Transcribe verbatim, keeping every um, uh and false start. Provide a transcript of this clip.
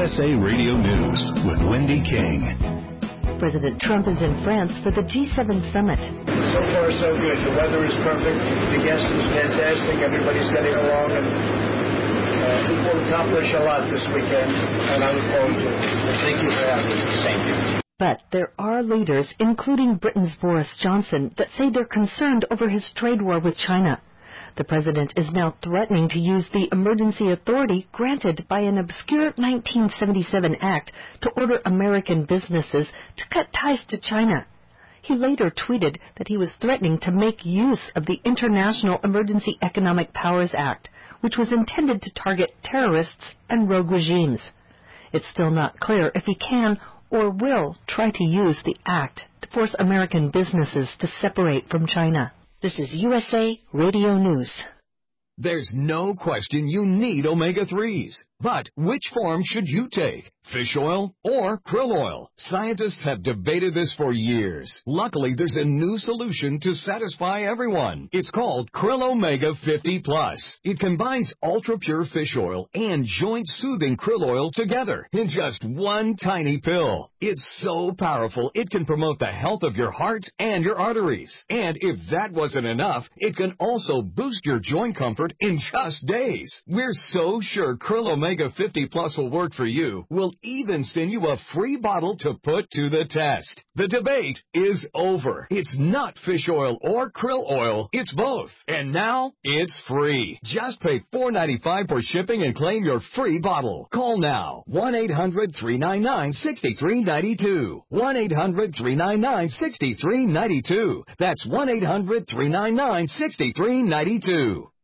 S A Radio News with Wendy King. President Trump is in France for the G seven summit. So far, so good. The weather is perfect. The guest is fantastic. Everybody's getting along, and uh, we will accomplish a lot this weekend, and I look forward to it. So thank you for having me. Thank you. But there are leaders, including Britain's Boris Johnson, that say they're concerned over his trade war with China. The president is now threatening to use the emergency authority granted by an obscure nineteen seventy-seven act to order American businesses to cut ties to China. He later tweeted that he was threatening to make use of the International Emergency Economic Powers Act, which was intended to target terrorists and rogue regimes. It's still not clear if he can or will try to use the act to force American businesses to separate from China. This is U S A Radio News. There's no question you need omega threes. But which form should you take? Fish oil or krill oil? Scientists have debated this for years. Luckily, there's a new solution to satisfy everyone. It's called Krill Omega fifty plus. It combines ultra-pure fish oil and joint-soothing krill oil together in just one tiny pill. It's so powerful, it can promote the health of your heart and your arteries. And if that wasn't enough, it can also boost your joint comfort in just days. We're so sure Krill Omega fifty plus will work for you. We'll even send you a free bottle to put to the test. The debate is over. It's not fish oil or krill oil. It's both. And now it's free. Just pay four dollars and ninety-five cents for shipping and claim your free bottle. Call now. one eight hundred three nine nine six three nine two. one eight hundred three nine nine six three nine two. That's one eight hundred three nine nine six three nine two.